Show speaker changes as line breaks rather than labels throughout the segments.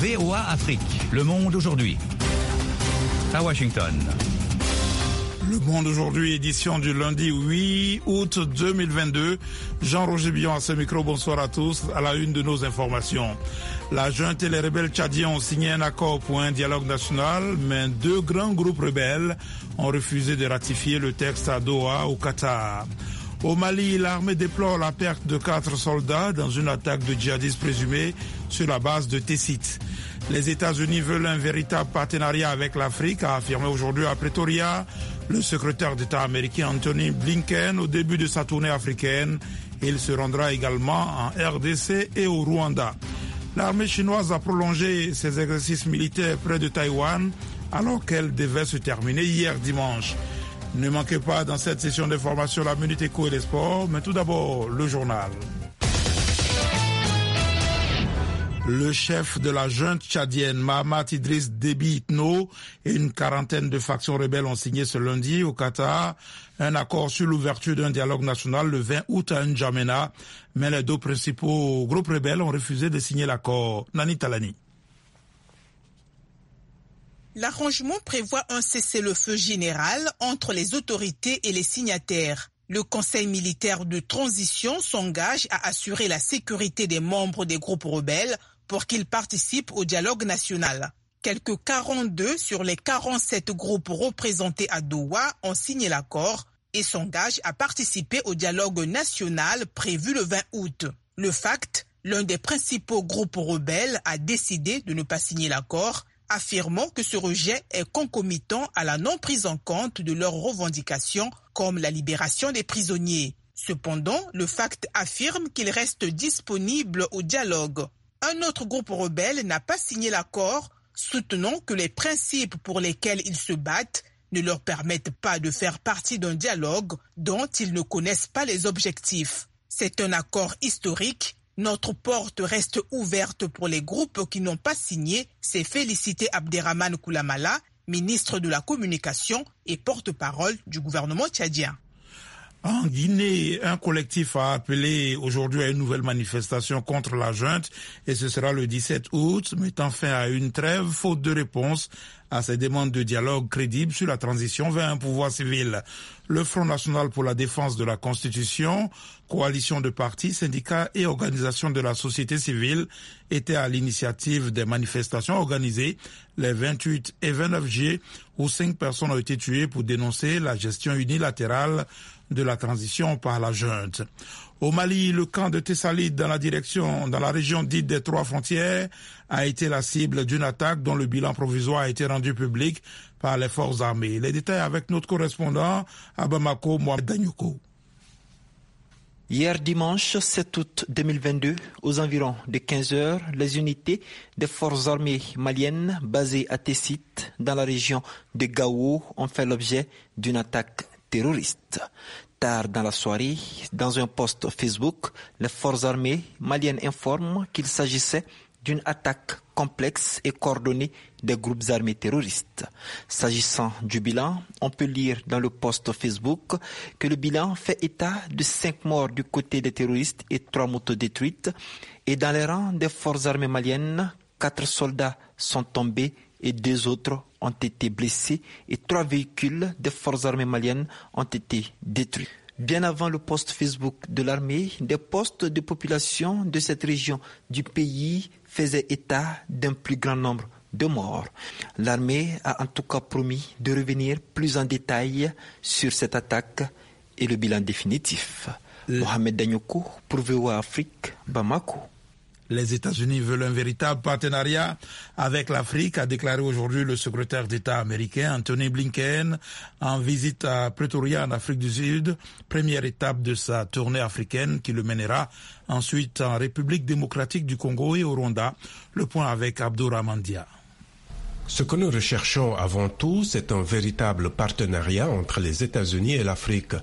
VOA Afrique, le monde aujourd'hui. À Washington.
Le Monde aujourd'hui, édition du lundi 8 août 2022. Jean-Roger Billon à ce micro, bonsoir à tous. À la une de nos informations. La junte et les rebelles tchadiens ont signé un accord pour un dialogue national, mais deux grands groupes rebelles ont refusé de ratifier le texte à Doha, au Qatar. Au Mali, l'armée déplore la perte de 4 soldats dans une attaque de djihadistes présumés sur la base de Tessit. Les États-Unis veulent un véritable partenariat avec l'Afrique, a affirmé aujourd'hui à Pretoria le secrétaire d'État américain Anthony Blinken au début de sa tournée africaine. Il se rendra également en RDC et au Rwanda. L'armée chinoise a prolongé ses exercices militaires près de Taïwan alors qu'elle devait se terminer hier dimanche. Ne manquez pas dans cette session d'information la Minute Éco et les sports, mais tout d'abord le journal. Le chef de la junte tchadienne, Mahamat Idriss Déby Itno, et une quarantaine de factions rebelles ont signé ce lundi au Qatar un accord sur l'ouverture d'un dialogue national le 20 août à N'Djamena, mais les deux principaux groupes rebelles ont refusé de signer l'accord. Nani Talani.
L'arrangement prévoit un cessez-le-feu général entre les autorités et les signataires. Le Conseil militaire de transition s'engage à assurer la sécurité des membres des groupes rebelles pour qu'ils participent au dialogue national. Quelques 42 sur les 47 groupes représentés à Doha ont signé l'accord et s'engagent à participer au dialogue national prévu le 20 août. Le FACT, l'un des principaux groupes rebelles, a décidé de ne pas signer l'accord, affirmant que ce rejet est concomitant à la non-prise en compte de leurs revendications comme la libération des prisonniers. Cependant, le FACT affirme qu'il reste disponible au dialogue. Un autre groupe rebelle n'a pas signé l'accord, soutenant que les principes pour lesquels ils se battent ne leur permettent pas de faire partie d'un dialogue dont ils ne connaissent pas les objectifs. C'est un accord historique. Notre porte reste ouverte pour les groupes qui n'ont pas signé, s'est félicité Abderrahmane Koulamala, ministre de la Communication et porte-parole du gouvernement tchadien.
En Guinée, un collectif a appelé aujourd'hui à une nouvelle manifestation contre la junte et ce sera le 17 août, mettant fin à une trêve faute de réponse à ces demandes de dialogue crédible sur la transition vers un pouvoir civil. Le Front national pour la défense de la Constitution, coalition de partis, syndicats et organisations de la société civile était à l'initiative des manifestations organisées les 28 et 29 juillet où 5 personnes ont été tuées pour dénoncer la gestion unilatérale de la transition par la junte. Au Mali, le camp de Tessalite dans la région dite des Trois Frontières a été la cible d'une attaque dont le bilan provisoire a été rendu public par les forces armées. Les détails avec notre correspondant à Bamako, Mohamed Danyoko.
Hier dimanche 7 août 2022, aux environs de 15 heures, les unités des forces armées maliennes basées à Tessit, dans la région de Gao, ont fait l'objet d'une attaque terroriste. Tard dans la soirée, dans un post Facebook, les forces armées maliennes informent qu'il s'agissait d'une attaque complexe et coordonnée des groupes armés terroristes. S'agissant du bilan, on peut lire dans le post Facebook que le bilan fait état de 5 morts du côté des terroristes et 3 motos détruites. Et dans les rangs des forces armées maliennes, 4 soldats sont tombés et 2 autres ont été blessés et 3 véhicules des forces armées maliennes ont été détruits. Bien avant le post Facebook de l'armée, des postes de population de cette région du pays faisaient état d'un plus grand nombre de morts. L'armée a en tout cas promis de revenir plus en détail sur cette attaque et le bilan définitif. Mohamed Danyoko pour VOA Afrique, Bamako.
Les États-Unis veulent un véritable partenariat avec l'Afrique, a déclaré aujourd'hui le secrétaire d'État américain Anthony Blinken en visite à Pretoria en Afrique du Sud, première étape de sa tournée africaine qui le mènera ensuite en République démocratique du Congo et au Rwanda. Le point avec Abdourahmane Dia.
Ce que nous recherchons avant tout, c'est un véritable partenariat entre les États-Unis et l'Afrique.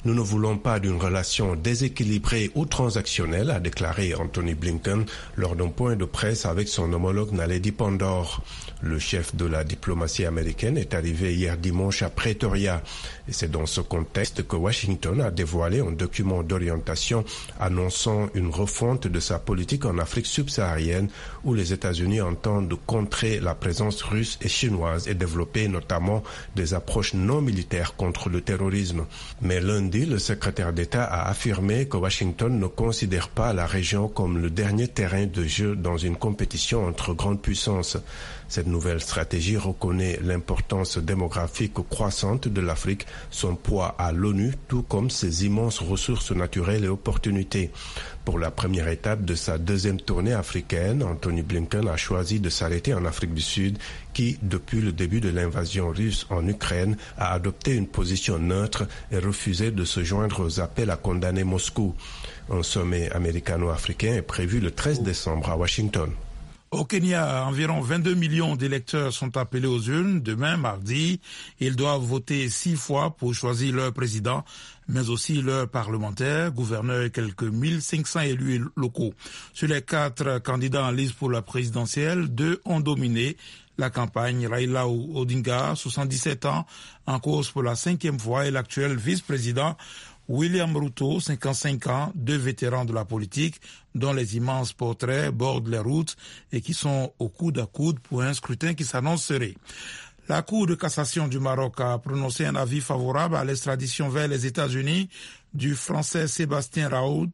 Nous ne voulons pas d'une relation déséquilibrée ou transactionnelle, a déclaré Anthony Blinken lors d'un point de presse avec son homologue Naledi Pandor. Le chef de la diplomatie américaine est arrivé hier dimanche à Pretoria. Et c'est dans ce contexte que Washington a dévoilé un document d'orientation annonçant une refonte de sa politique en Afrique subsaharienne où les États-Unis entendent contrer la présence russe et chinoise et développer notamment des approches non militaires contre le terrorisme. Mais lundi, le secrétaire d'État a affirmé que Washington ne considère pas la région comme le dernier terrain de jeu dans une compétition entre grandes puissances. Cette nouvelle stratégie reconnaît l'importance démographique croissante de l'Afrique, son poids à l'ONU, tout comme ses immenses ressources naturelles et opportunités. Pour la première étape de sa deuxième tournée africaine, Anthony Blinken a choisi de s'arrêter en Afrique du Sud, qui, depuis le début de l'invasion russe en Ukraine, a adopté une position neutre et refusé de se joindre aux appels à condamner Moscou. Un sommet américano-africain est prévu le 13 décembre à Washington.
Au Kenya, environ 22 millions d'électeurs sont appelés aux urnes demain, mardi. Ils doivent voter 6 fois pour choisir leur président, mais aussi leur parlementaire, gouverneur et quelques 1500 élus locaux. Sur les 4 candidats en lice pour la présidentielle, 2 ont dominé la campagne. Raila Odinga, 77 ans, en course pour la 5e fois, et l'actuel vice-président William Ruto, 55 ans, 2 vétérans de la politique, dont les immenses portraits bordent les routes et qui sont au coude à coude pour un scrutin qui s'annonce serré. La Cour de cassation du Maroc a prononcé un avis favorable à l'extradition vers les États-Unis du Français Sébastien Raoult.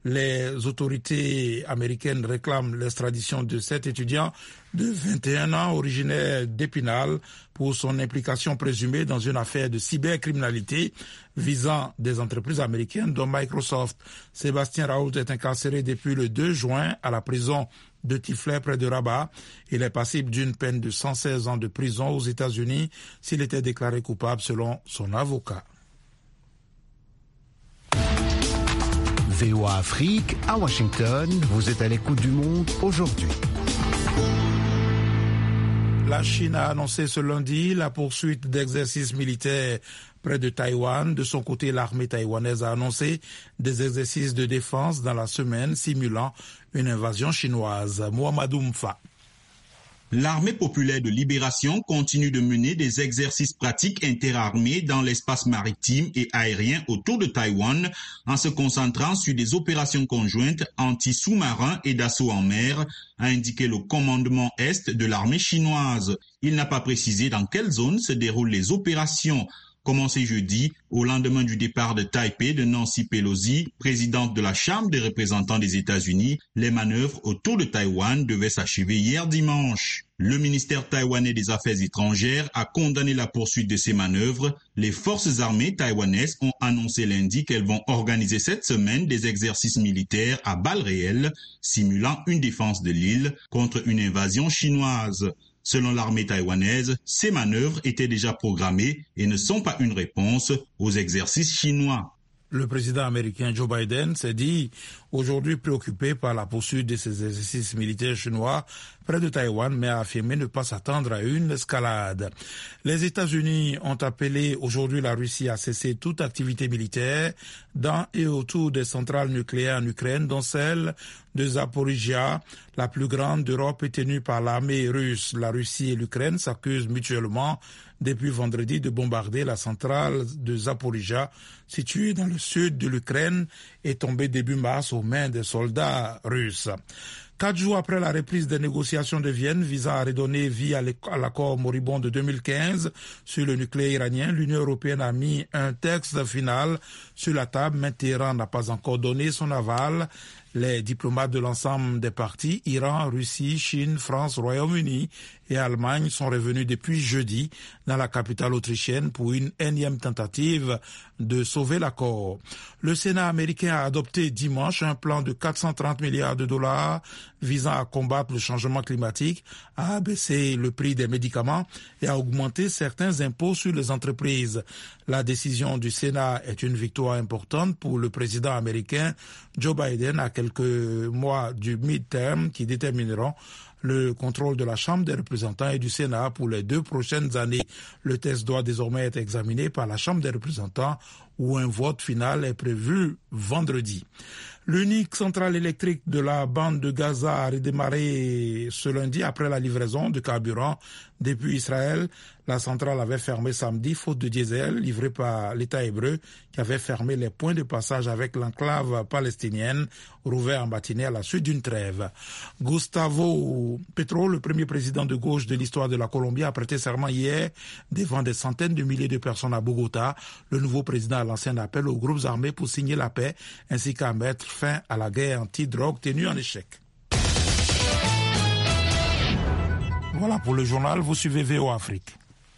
Les autorités américaines réclament l'extradition de cet étudiant de 21 ans, originaire d'Épinal, pour son implication présumée dans une affaire de cybercriminalité visant des entreprises américaines dont Microsoft. Sébastien Raoult est incarcéré depuis le 2 juin à la prison de Tiflé près de Rabat. Il est passible d'une peine de 116 ans de prison aux États-Unis s'il était déclaré coupable selon son avocat.
VOA Afrique à Washington, vous êtes à l'écoute du monde aujourd'hui.
La Chine a annoncé ce lundi la poursuite d'exercices militaires près de Taïwan. De son côté, l'armée taïwanaise a annoncé des exercices de défense dans la semaine simulant une invasion chinoise. Mohamedou Mfa.
L'armée populaire de libération continue de mener des exercices pratiques interarmés dans l'espace maritime et aérien autour de Taïwan en se concentrant sur des opérations conjointes anti-sous-marins et d'assaut en mer, a indiqué le commandement Est de l'armée chinoise. Il n'a pas précisé dans quelle zone se déroulent les opérations. Commencé jeudi, au lendemain du départ de Taipei de Nancy Pelosi, présidente de la Chambre des représentants des États-Unis, les manœuvres autour de Taïwan devaient s'achever hier dimanche. Le ministère taïwanais des Affaires étrangères a condamné la poursuite de ces manœuvres. Les forces armées taïwanaises ont annoncé lundi qu'elles vont organiser cette semaine des exercices militaires à balles réelles, simulant une défense de l'île contre une invasion chinoise. Selon l'armée taïwanaise, ces manœuvres étaient déjà programmées et ne sont pas une réponse aux exercices chinois.
Le président américain Joe Biden s'est dit aujourd'hui préoccupé par la poursuite de ces exercices militaires chinois près de Taïwan, mais a affirmé ne pas s'attendre à une escalade. Les États-Unis ont appelé aujourd'hui la Russie à cesser toute activité militaire dans et autour des centrales nucléaires en Ukraine, dont celle de Zaporizhzhia, la plus grande d'Europe, est tenue par l'armée russe. La Russie et l'Ukraine s'accusent mutuellement depuis vendredi de bombarder la centrale de Zaporizhzhia, située dans le sud de l'Ukraine et tombée début mars aux mains des soldats russes. 4 jours après la reprise des négociations de Vienne visant à redonner vie à l'accord moribond de 2015 sur le nucléaire iranien, l'Union européenne a mis un texte final sur la table, mais Téhéran n'a pas encore donné son aval. Les diplomates de l'ensemble des partis, Iran, Russie, Chine, France, Royaume-Uni et Allemagne, sont revenus depuis jeudi dans la capitale autrichienne pour une énième tentative de sauver l'accord. Le Sénat américain a adopté dimanche un plan de 430 milliards de dollars visant à combattre le changement climatique, à abaisser le prix des médicaments et à augmenter certains impôts sur les entreprises. La décision du Sénat est une victoire importante pour le président américain Joe Biden à quelques quelques mois du mid-term qui détermineront le contrôle de la Chambre des représentants et du Sénat pour les 2 prochaines années. Le texte doit désormais être examiné par la Chambre des représentants où un vote final est prévu vendredi. L'unique centrale électrique de la bande de Gaza a redémarré ce lundi après la livraison de carburant depuis Israël. La centrale avait fermé samedi faute de diesel livré par l'État hébreu qui avait fermé les points de passage avec l'enclave palestinienne, rouvert en matinée à la suite d'une trêve. Gustavo Petro, le premier président de gauche de l'histoire de la Colombie, a prêté serment hier devant des centaines de milliers de personnes à Bogota. Le nouveau président a lancé un appel aux groupes armés pour signer la paix ainsi qu'à mettre fin à la guerre anti-drogue tenue en échec. Voilà pour le journal, vous suivez VOA Afrique.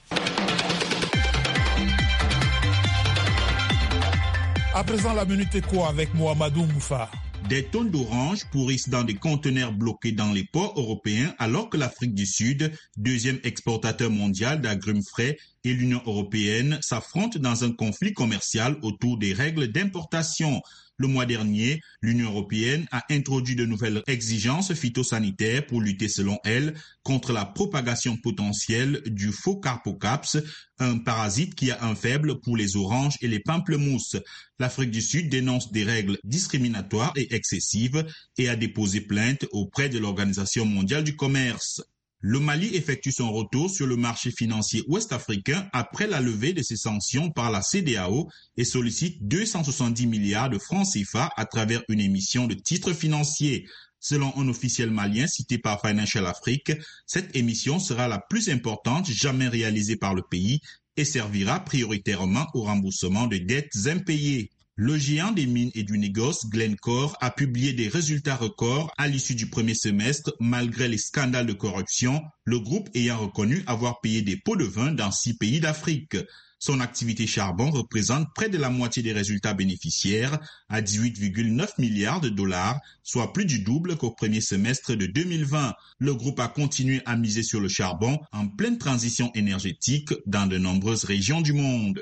À présent, la Minute Éco avec Mohamedou Moufa.
Des tonnes d'oranges pourrissent dans des conteneurs bloqués dans les ports européens alors que l'Afrique du Sud, deuxième exportateur mondial d'agrumes frais, et l'Union européenne s'affrontent dans un conflit commercial autour des règles d'importation. Le mois dernier, l'Union européenne a introduit de nouvelles exigences phytosanitaires pour lutter, selon elle, contre la propagation potentielle du faux Carpocaps, un parasite qui a un faible pour les oranges et les pamplemousses. L'Afrique du Sud dénonce des règles discriminatoires et excessives et a déposé plainte auprès de l'Organisation mondiale du commerce. Le Mali effectue son retour sur le marché financier ouest-africain après la levée de ses sanctions par la CEDEAO et sollicite 270 milliards de francs CFA à travers une émission de titres financiers. Selon un officiel malien cité par Financial Afrique, cette émission sera la plus importante jamais réalisée par le pays et servira prioritairement au remboursement de dettes impayées. Le géant des mines et du négoce, Glencore, a publié des résultats records à l'issue du premier semestre malgré les scandales de corruption, le groupe ayant reconnu avoir payé des pots de vin dans 6 pays d'Afrique. Son activité charbon représente près de la moitié des résultats bénéficiaires, à 18,9 milliards de dollars, soit plus du double qu'au premier semestre de 2020. Le groupe a continué à miser sur le charbon en pleine transition énergétique dans de nombreuses régions du monde.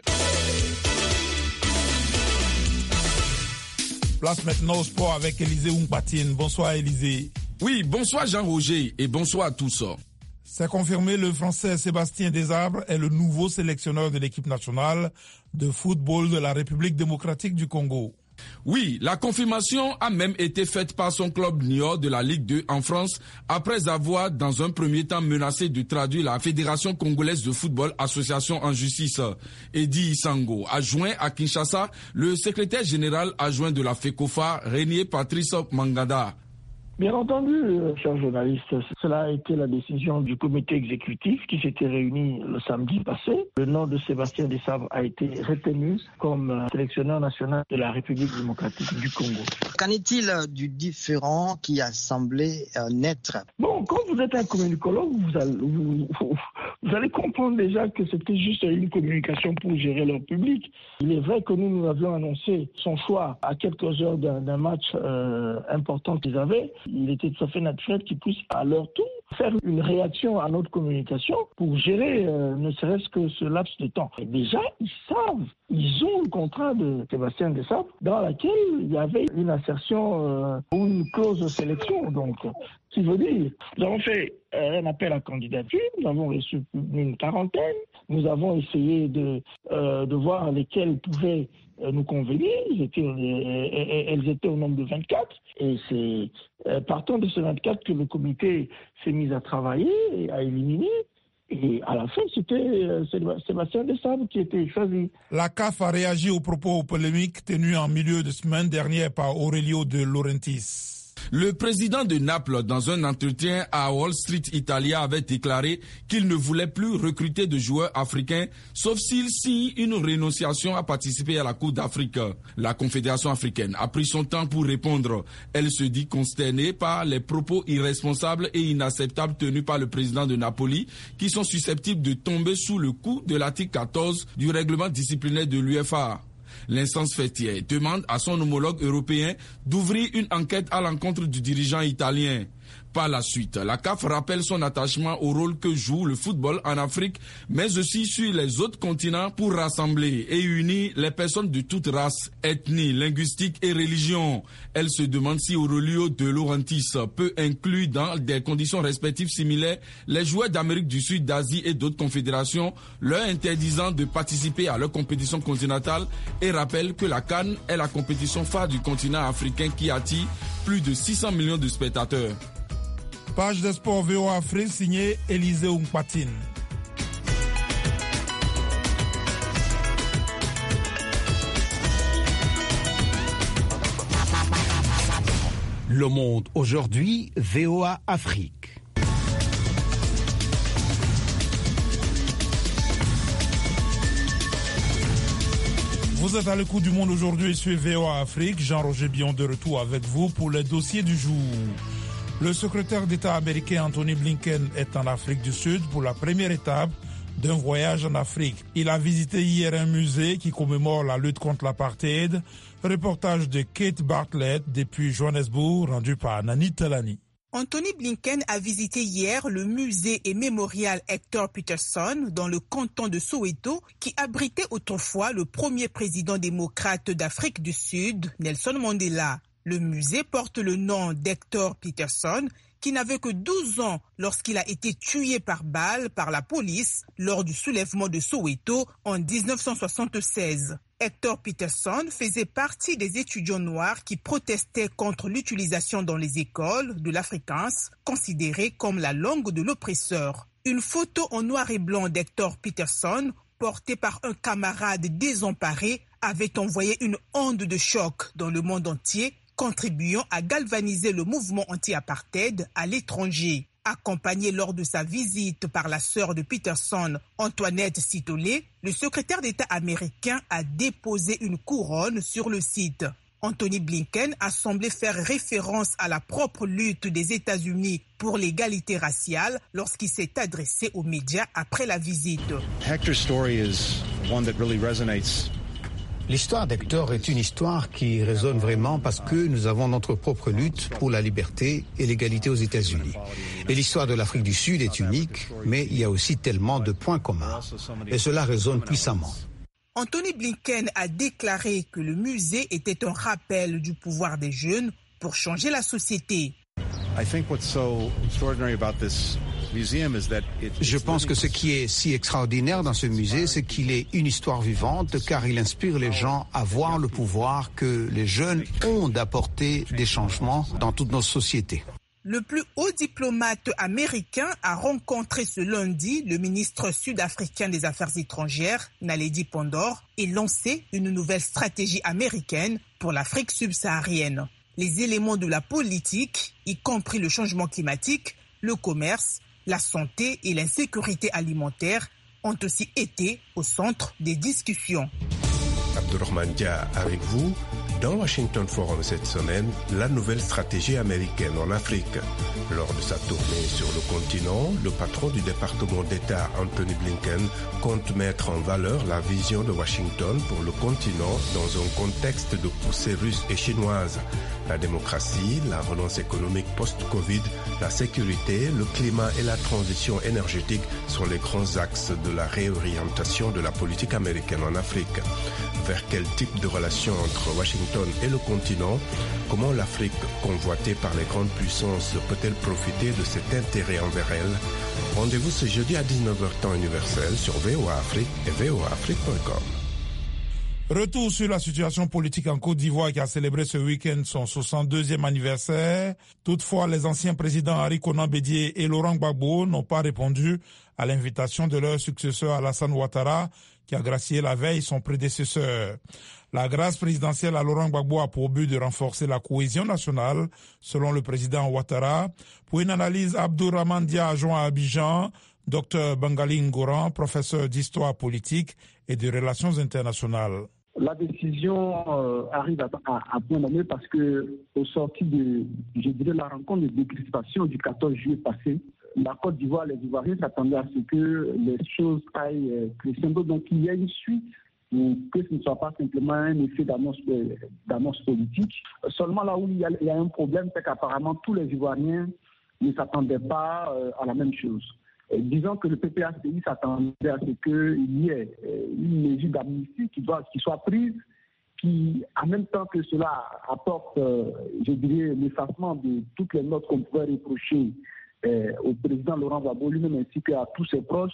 Place maintenant au sport avec Élisée Oumpatine. Bonsoir Élisée.
Oui, bonsoir Jean-Roger et bonsoir à tous.
C'est confirmé, le Français Sébastien Desarbres est le nouveau sélectionneur de l'équipe nationale de football de la République démocratique du Congo.
Oui, la confirmation a même été faite par son club Niort de la Ligue 2 en France après avoir dans un premier temps menacé de traduire la Fédération congolaise de football association en justice. Eddy Isango a joint à Kinshasa le secrétaire général adjoint de la FECOFA, Renier Patrice Mangada.
Bien entendu, chers journalistes, cela a été la décision du comité exécutif qui s'était réuni le samedi passé. Le nom de Sébastien Desarbres a été retenu comme sélectionneur national de la République démocratique du Congo.
Qu'en est-il du différend qui a semblé naître?
Bon, quand vous êtes un communicologue, vous allez comprendre déjà que c'était juste une communication pour gérer leur public. Il est vrai que nous avions annoncé son choix à quelques heures d'un match important qu'ils avaient. Il était tout à fait naturel qu'ils puissent à leur tour faire une réaction à notre communication pour gérer ne serait-ce que ce laps de temps. Et déjà, ils ont le contrat de Sébastien Desarbres dans laquelle il y avait une insertion ou une clause de sélection. Donc, qui veut dire, nous avons fait un appel à candidature, nous avons reçu une quarantaine, nous avons essayé de voir lesquelles pouvaient nous convenir. Elles étaient au nombre de 24 et c'est partant de ces 24 que le comité s'est mis à travailler et à éliminer. Et à la fin, c'était Sébastien Desarbres qui était choisi.
La CAF a réagi aux propos polémiques tenus en milieu de semaine dernière par Aurelio De Laurentiis.
Le président de Naples, dans un entretien à Wall Street Italia, avait déclaré qu'il ne voulait plus recruter de joueurs africains, sauf s'il signe une renonciation à participer à la Coupe d'Afrique. La Confédération africaine a pris son temps pour répondre. Elle se dit consternée par les propos irresponsables et inacceptables tenus par le président de Napoli, qui sont susceptibles de tomber sous le coup de l'article 14 du règlement disciplinaire de l'UEFA. L'instance fêtière demande à son homologue européen d'ouvrir une enquête à l'encontre du dirigeant italien. Par la suite, la CAF rappelle son attachement au rôle que joue le football en Afrique, mais aussi sur les autres continents pour rassembler et unir les personnes de toutes races, ethnies, linguistiques et religions. Elle se demande si Aurelio De Laurentiis peut inclure dans des conditions respectives similaires les joueurs d'Amérique du Sud, d'Asie et d'autres confédérations, leur interdisant de participer à leur compétition continentale, et rappelle que la CAN est la compétition phare du continent africain qui attire plus de 600 millions de spectateurs.
Page de sport VOA Afrique signée Élisée Oungpatine.
Le Monde aujourd'hui, VOA Afrique.
Vous êtes à l'écoute du Monde aujourd'hui sur VOA Afrique. Jean-Roger Billon de retour avec vous pour les dossiers du jour. Le secrétaire d'État américain Anthony Blinken est en Afrique du Sud pour la première étape d'un voyage en Afrique. Il a visité hier un musée qui commémore la lutte contre l'apartheid. Reportage de Kate Bartlett depuis Johannesburg, rendu par Nani Talani.
Anthony Blinken a visité hier le musée et mémorial Hector Peterson dans le canton de Soweto qui abritait autrefois le premier président démocrate d'Afrique du Sud, Nelson Mandela. Le musée porte le nom d'Hector Peterson, qui n'avait que 12 ans lorsqu'il a été tué par balle par la police lors du soulèvement de Soweto en 1976. Hector Peterson faisait partie des étudiants noirs qui protestaient contre l'utilisation dans les écoles de l'afrikaans, considéré comme la langue de l'oppresseur. Une photo en noir et blanc d'Hector Peterson, portée par un camarade désemparé, avait envoyé une onde de choc dans le monde entier, contribuant à galvaniser le mouvement anti-apartheid à l'étranger. Accompagné lors de sa visite par la sœur de Peterson, Antoinette Sitole, le secrétaire d'État américain a déposé une couronne sur le site. Anthony Blinken a semblé faire référence à la propre lutte des États-Unis pour l'égalité raciale lorsqu'il s'est adressé aux médias après la visite.
Hector's story is one that really resonates.
L'histoire d'Hector est une histoire qui résonne vraiment parce que nous avons notre propre lutte pour la liberté et l'égalité aux États-Unis. Et l'histoire de l'Afrique du Sud est unique, mais il y a aussi tellement de points communs. Et cela résonne puissamment.
Anthony Blinken a déclaré que le musée était un rappel du pouvoir des jeunes pour changer la société.
Je pense que ce qui est si extraordinaire dans ce musée, c'est qu'il est une histoire vivante car il inspire les gens à voir le pouvoir que les jeunes ont d'apporter des changements dans toutes nos sociétés.
Le plus haut diplomate américain a rencontré ce lundi le ministre sud-africain des Affaires étrangères, Naledi Pandor, et lancé une nouvelle stratégie américaine pour l'Afrique subsaharienne. Les éléments de la politique, y compris le changement climatique, le commerce, la santé et l'insécurité alimentaire ont aussi été au centre des discussions.
Abdourahmane Dia avec vous. Dans Washington Forum cette semaine, la nouvelle stratégie américaine en Afrique. Lors de sa tournée sur le continent, le patron du département d'État Anthony Blinken compte mettre en valeur la vision de Washington pour le continent dans un contexte de poussée russe et chinoise. La démocratie, la relance économique post-Covid, la sécurité, le climat et la transition énergétique sont les grands axes de la réorientation de la politique américaine en Afrique. Vers quel type de relation entre Washington et le continent? Comment l'Afrique, convoitée par les grandes puissances, peut-elle profiter de cet intérêt envers elle? Rendez-vous ce jeudi à 19h temps universel sur VOA Afrique et voaafrique.com.
Retour sur la situation politique en Côte d'Ivoire qui a célébré ce week-end son 62e anniversaire. Toutefois, les anciens présidents Henri Konan Bédié et Laurent Gbagbo n'ont pas répondu à l'invitation de leur successeur Alassane Ouattara qui a gracié la veille son prédécesseur. La grâce présidentielle à Laurent Gbagbo a pour but de renforcer la cohésion nationale, selon le président Ouattara. Pour une analyse, Abdourahmane Dia joint à Abidjan, Dr Bangali Ngoran, professeur d'histoire politique et de relations internationales.
La décision arrive à bon moment parce que au sorti de, la rencontre de décrispation du 14 juillet passé, la Côte d'Ivoire, les Ivoiriens s'attendaient à ce que les choses aillent crescendo. Donc il y a une suite, que ce ne soit pas simplement un effet d'annonce politique. Seulement là où il y a un problème, c'est qu'apparemment tous les Ivoiriens ne s'attendaient pas à la même chose. Disons que le PPACI s'attendait à ce qu'il y ait une mesure d'amnistie qui soit prise, qui, en même temps que cela, apporte, je dirais, l'effacement de toutes les notes qu'on pouvait reprocher au président Laurent Gbagbo lui-même ainsi qu'à tous ses proches.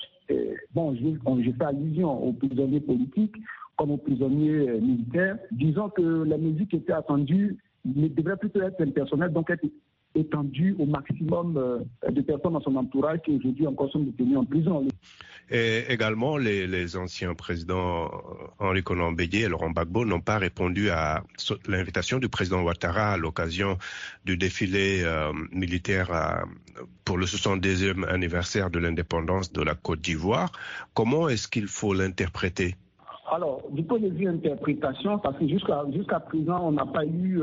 Je fais allusion aux prisonniers politiques comme aux prisonniers militaires. Disons que la mesure qui était attendue devrait plutôt être impersonnelle, donc être étendue au maximum de personnes dans son entourage qui aujourd'hui encore sont détenues en prison.
Et également, les anciens présidents Henri Konan Bédié et Laurent Gbagbo n'ont pas répondu à l'invitation du président Ouattara à l'occasion du défilé militaire pour le 72e anniversaire de l'indépendance de la Côte d'Ivoire. Comment est-ce qu'il faut l'interpréter?
Alors, du point de vue interprétation, parce que jusqu'à présent, on n'a pas eu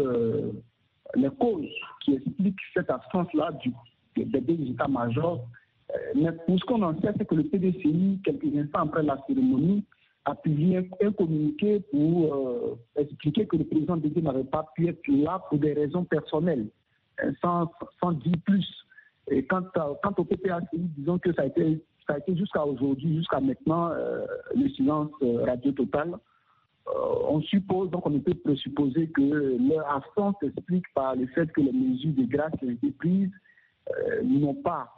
les causes qui expliquent cette absence-là des deux états-majors. Mais pour ce qu'on en sait, c'est que le PDCI, quelques instants après la cérémonie, a publié un communiqué pour expliquer que le président Bédié n'avait pas pu être là pour des raisons personnelles, sans dire plus. Et quant au PPACI, disons que ça a été jusqu'à aujourd'hui, jusqu'à maintenant, le silence radio total. On suppose, donc on peut présupposer que leur absence s'explique par le fait que les mesures de grâce qui ont été prises n'ont pas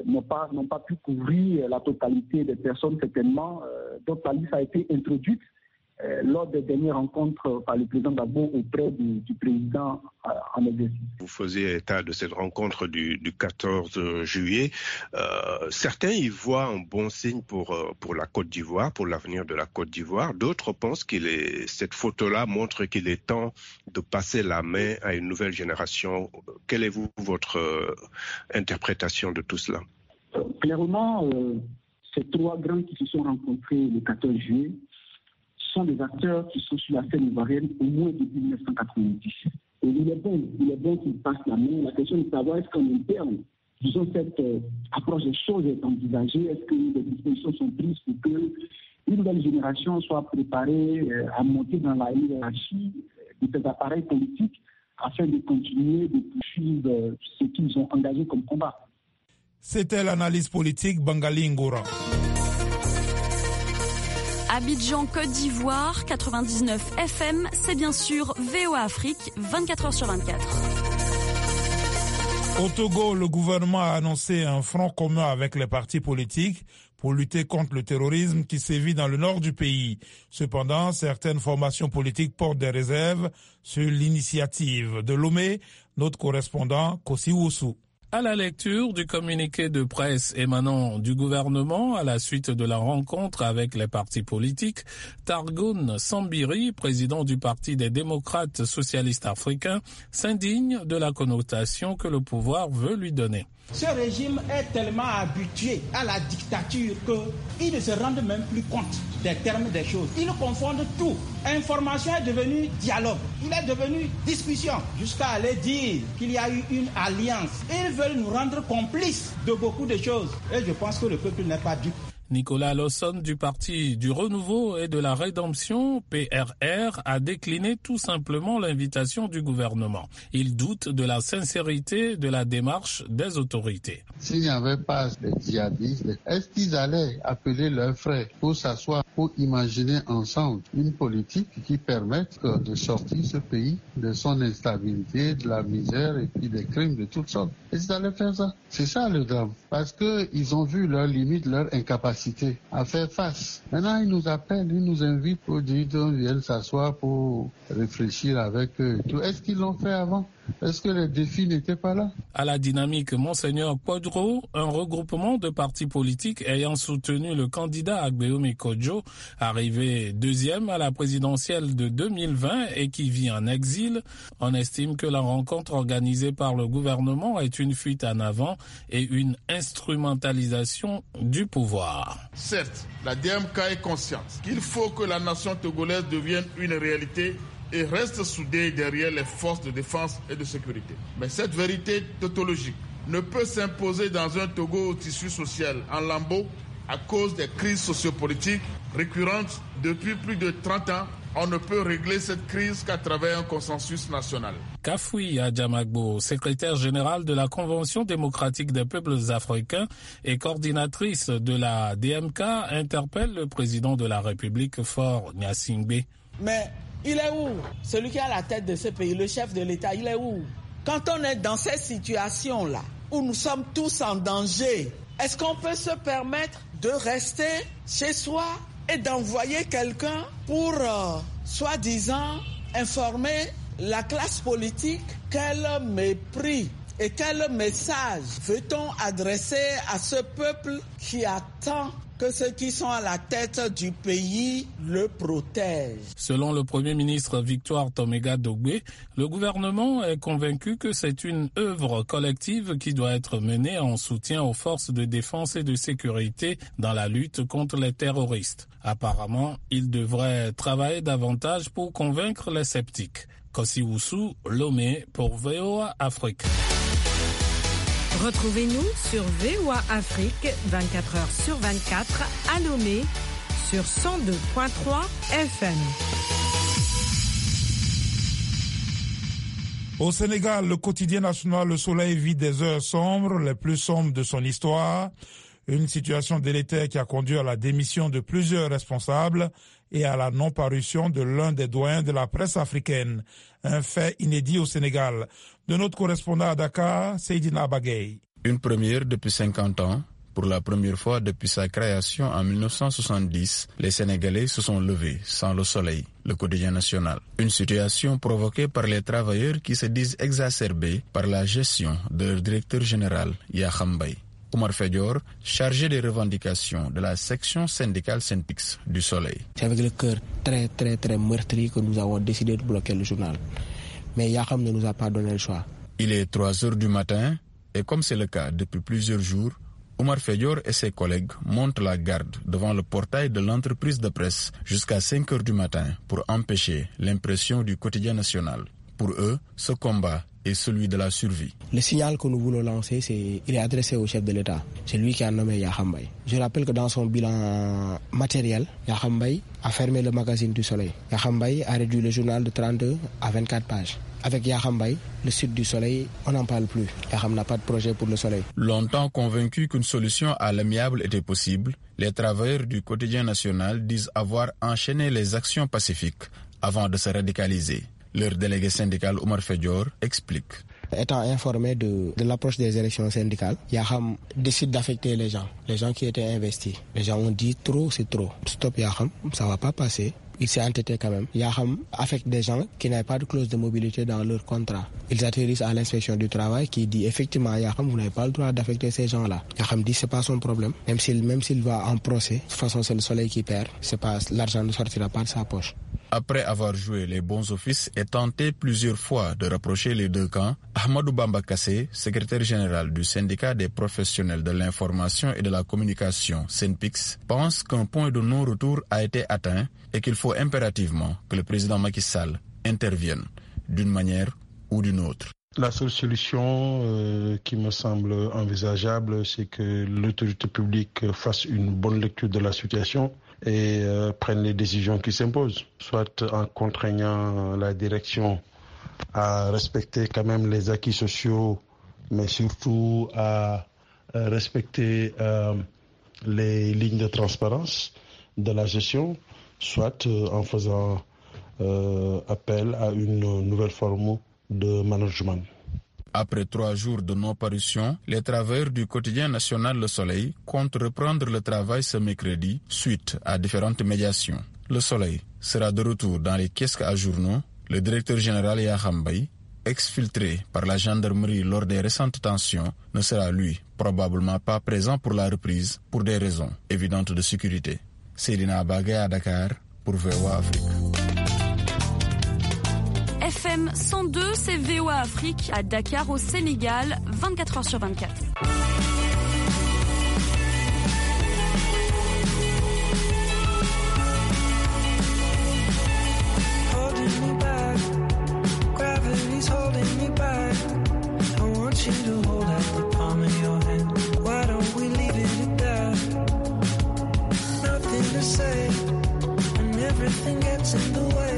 pu couvrir la totalité des personnes certainement. Donc la liste a été introduite lors des dernières rencontres par le président Gbagbo auprès du président en exercice.
Vous faisiez état de cette rencontre du 14 juillet. Certains y voient un bon signe pour la Côte d'Ivoire, pour l'avenir de la Côte d'Ivoire. D'autres pensent cette photo-là montre qu'il est temps de passer la main à une nouvelle génération. Quelle est votre interprétation de tout cela?
Clairement, ces trois grands qui se sont rencontrés le 14 juillet sont des acteurs qui sont sur la scène ivoirienne au moins depuis 1990. Et il est bon qu'ils passent la main. La question est de savoir est-ce qu'en interne, disons, cette approche des choses est envisagée, est-ce que des dispositions sont prises pour que une nouvelle génération soit préparée à monter dans la hiérarchie de ces appareils politiques afin de continuer de poursuivre ce qu'ils ont engagé comme combat.
C'était l'analyse politique Bangali Ngora.
Abidjan, Côte d'Ivoire, 99 FM, c'est bien sûr VOA Afrique, 24h sur 24.
Au Togo, le gouvernement a annoncé un front commun avec les partis politiques pour lutter contre le terrorisme qui sévit dans le nord du pays. Cependant, certaines formations politiques portent des réserves sur l'initiative de Lomé, notre correspondant Kossi Woussou.
À la lecture du communiqué de presse émanant du gouvernement à la suite de la rencontre avec les partis politiques, Targoun Sambiri, président du Parti des démocrates socialistes africains, s'indigne de la connotation que le pouvoir veut lui donner.
Ce régime est tellement habitué à la dictature qu'il ne se rend même plus compte des termes des choses. Ils confondent tout. Information est devenue dialogue. Il est devenu discussion. Jusqu'à aller dire qu'il y a eu une alliance. Ils veulent nous rendre complices de beaucoup de choses. Et je pense que le peuple n'est pas dupe.
Nicolas Lawson du Parti du Renouveau et de la Rédemption, PRR, a décliné tout simplement l'invitation du gouvernement. Il doute de la sincérité de la démarche des autorités.
S'il n'y avait pas de djihadistes, est-ce qu'ils allaient appeler leurs frères pour s'asseoir, pour imaginer ensemble une politique qui permette de sortir ce pays de son instabilité, de la misère et puis des crimes de toutes sortes? Est-ce qu'ils allaient faire ça? C'est ça le drame. Parce qu'ils ont vu leurs limites, leur incapacité à faire face. Maintenant, ils nous appellent, ils nous invitent pour dire qu'on vienne s'asseoir pour réfléchir avec eux. Est-ce qu'ils l'ont fait avant? Est-ce que les défis n'étaient pas là?
À la dynamique Monseigneur Podro, un regroupement de partis politiques ayant soutenu le candidat Agbeomi Kodjo, arrivé deuxième à la présidentielle de 2020 et qui vit en exil, on estime que la rencontre organisée par le gouvernement est une fuite en avant et une instrumentalisation du pouvoir.
Certes, la DMK est consciente qu'il faut que la nation togolaise devienne une réalité et reste soudée derrière les forces de défense et de sécurité. Mais cette vérité tautologique ne peut s'imposer dans un Togo au tissu social en lambeaux à cause des crises sociopolitiques récurrentes depuis plus de 30 ans On ne peut régler cette crise qu'à travers un consensus national.
Kafoui Adjamagbo, secrétaire générale de la Convention démocratique des peuples africains et coordinatrice de la DMK, interpelle le président de la République, Faure Gnassingbé.
Mais il est où? Celui qui est à la tête de ce pays, le chef de l'État, il est où? Quand on est dans cette situation-là, où nous sommes tous en danger, est-ce qu'on peut se permettre de rester chez soi et d'envoyer quelqu'un pour, soi-disant, informer la classe politique? Quel mépris et quel message veut-on adresser à ce peuple qui attend que ceux qui sont à la tête du pays le protègent?
Selon le Premier ministre Victoire Toméga Dogbe, le gouvernement est convaincu que c'est une œuvre collective qui doit être menée en soutien aux forces de défense et de sécurité dans la lutte contre les terroristes. Apparemment, il devrait travailler davantage pour convaincre les sceptiques. Kossi Oussou, Lomé pour VOA Afrique.
Retrouvez-nous sur VOA Afrique 24h/24 à Lomé sur 102.3 FM.
Au Sénégal, le quotidien national Le Soleil vit des heures sombres, les plus sombres de son histoire. Une situation délétère qui a conduit à la démission de plusieurs responsables et à la non-parution de l'un des doyens de la presse africaine. Un fait inédit au Sénégal. De notre correspondant à Dakar, Seydina Bagay.
Une première depuis 50 ans. Pour la première fois depuis sa création en 1970, les Sénégalais se sont levés sans Le Soleil, le quotidien national. Une situation provoquée par les travailleurs qui se disent exacerbés par la gestion de leur directeur général, Yakham Mbaye. Oumar Fedior, chargé des revendications de la section syndicale SYNPICS du Soleil.
C'est avec le cœur très meurtri que nous avons décidé de bloquer le journal. Mais Yakham ne nous a pas donné le choix.
Il est 3 heures du matin et comme c'est le cas depuis plusieurs jours, Oumar Fedior et ses collègues montent la garde devant le portail de l'entreprise de presse jusqu'à 5 heures du matin pour empêcher l'impression du quotidien national. Pour eux, ce combat est celui de la survie.
Le signal que nous voulons lancer, il est adressé au chef de l'État. C'est lui qui a nommé Yakham Mbaye. Je rappelle que dans son bilan matériel, Yakham Mbaye a fermé le magazine du Soleil. Yakham Mbaye a réduit le journal de 32 à 24 pages. Avec Yakham Mbaye, le site du Soleil, on n'en parle plus. Yakham n'a pas de projet pour le Soleil.
Longtemps convaincus qu'une solution à l'amiable était possible, les travailleurs du quotidien national disent avoir enchaîné les actions pacifiques avant de se radicaliser. Leur délégué syndical Oumar Fedior explique.
Étant informé de l'approche des élections syndicales, Yakham décide d'affecter les gens qui étaient investis. Les gens ont dit trop, c'est trop. Stop Yakham, ça va pas passer. Il s'est entêté quand même. Yakham affecte des gens qui n'avaient pas de clause de mobilité dans leur contrat. Ils atterrissent à l'inspection du travail qui dit effectivement Yakham, vous n'avez pas le droit d'affecter ces gens-là. Yakham dit c'est pas son problème. Même s'il va en procès, de toute façon c'est le Soleil qui perd. C'est pas, l'argent ne sortira pas de sa poche.
Après avoir joué les bons offices et tenté plusieurs fois de rapprocher les deux camps, Ahmadou Bamba Kassé, secrétaire général du syndicat des professionnels de l'information et de la communication, SYNPICS, pense qu'un point de non-retour a été atteint et qu'il faut impérativement que le président Macky Sall intervienne d'une manière ou d'une autre.
La seule solution qui me semble envisageable, c'est que l'autorité publique fasse une bonne lecture de la situation et prenne les décisions qui s'imposent, soit en contraignant la direction à respecter quand même les acquis sociaux, mais surtout à respecter les lignes de transparence de la gestion, soit en faisant appel à une nouvelle forme de management.
Après 3 jours de non-parution, les travailleurs du quotidien national Le Soleil comptent reprendre le travail ce mercredi suite à différentes médiations. Le Soleil sera de retour dans les kiosques à journaux. Le directeur général Yakham Mbaye, exfiltré par la gendarmerie lors des récentes tensions, ne sera lui probablement pas présent pour la reprise pour des raisons évidentes de sécurité. Seydina Bagay à Dakar pour VOA Afrique.
FM 102, c'est VOA Afrique à Dakar au Sénégal, 24h/24.
Everything gets in the way.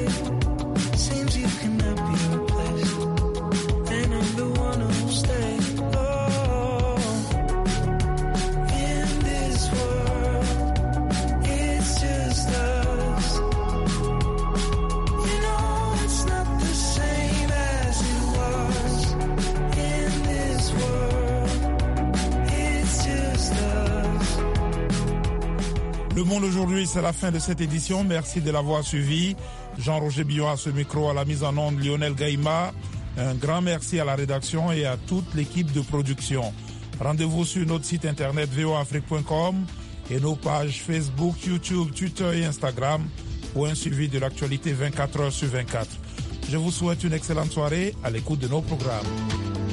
Le Monde aujourd'hui, c'est la fin de cette édition. Merci de l'avoir suivi. Jean-Roger Billon à ce micro, à la mise en onde, Lionel Gaïma. Un grand merci à la rédaction et à toute l'équipe de production. Rendez-vous sur notre site internet voafrique.com et nos pages Facebook, YouTube, Twitter et Instagram pour un suivi de l'actualité 24 heures sur 24. Je vous souhaite une excellente soirée à l'écoute de nos programmes.